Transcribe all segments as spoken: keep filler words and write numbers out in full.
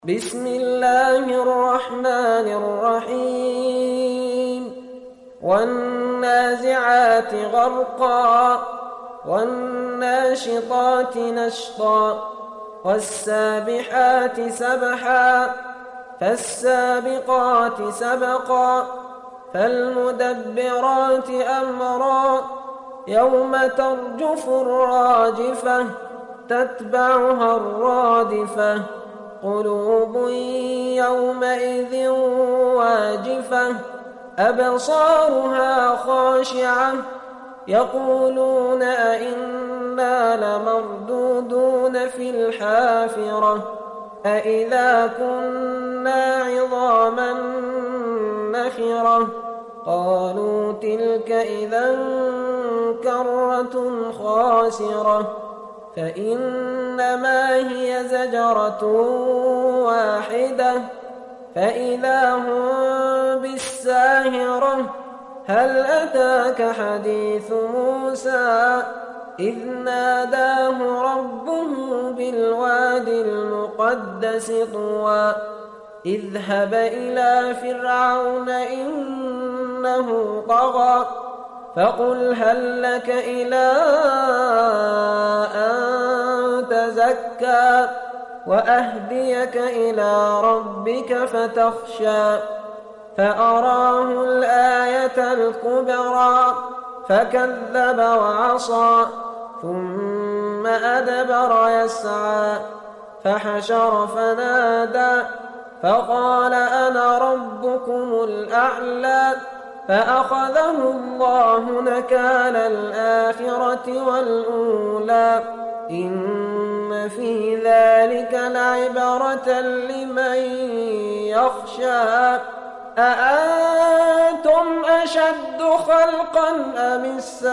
بسم الله الرحمن الرحيم والنازعات غرقا والناشطات نشطا والسابحات سبحا فالسابقات سبقا فالمدبرات أمرا يوم ترجف الراجفة تتبعها الرادفة قلوب يومئذ واجفة أبصارها خاشعة يقولون أئنا لمردودون في الحافرة أئذا كنا عظاما نخرة قالوا تلك إذا كرة خاسرة فإنما هي زجرة واحدة فإذا هم بالساهرة هل أتاك حديث موسى إذ ناداه ربه بالواد المقدس طوى اذهب إلى فرعون إنه طغى فقل هل لك إلى أن تزكى وأهديك إلى ربك فتخشى فأراه الآية الكبرى فكذب وعصى ثم أدبر يسعى فحشر فنادى فقال أنا ربكم الأعلى فأخذه الله نكال الآخرة والأولى إن في ذلك لعبرة لمن يخشى أأنتم أشد خلقا أم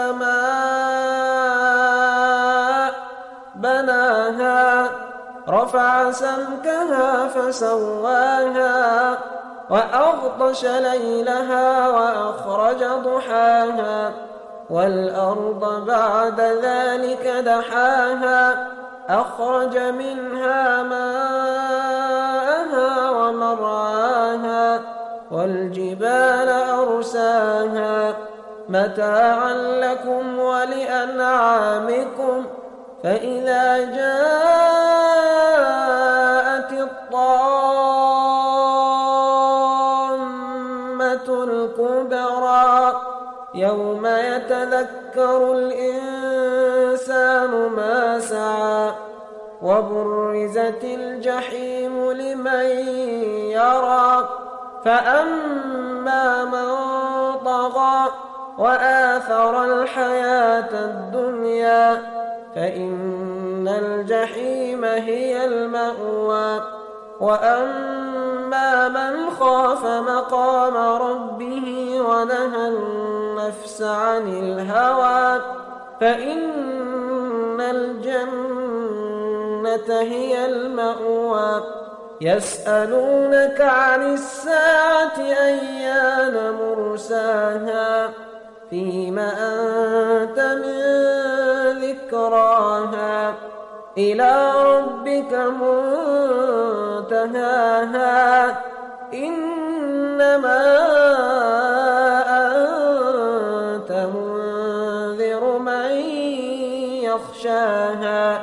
السماء بناها رفع سمكها فسواها وأغطش ليلها وأخرج ضحاها والأرض بعد ذلك دحاها أخرج منها ماءها ومرعاها والجبال أرساها متاعا لكم ولأنعامكم فإذا جاءت الطامة الكبرى يوم يتذكر الإنسان ما سعى وبرزت الجحيم لمن يرى فأما من طغى وآثر الحياة الدنيا فإن الجحيم هي المأوى وأما من خاف مقام ربه ونهى النفس عن الهوى فإن الجنة هي المأوى يسألونك عن الساعة أيان مرساها فيم أنت من ذكراها إلى ربك منتهاها إنما أنت منذر من يخشاها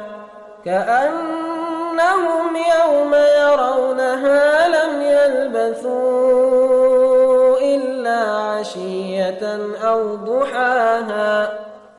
كأنهم يوم يرونها لم يلبثوا إلا عشية أو ضحاها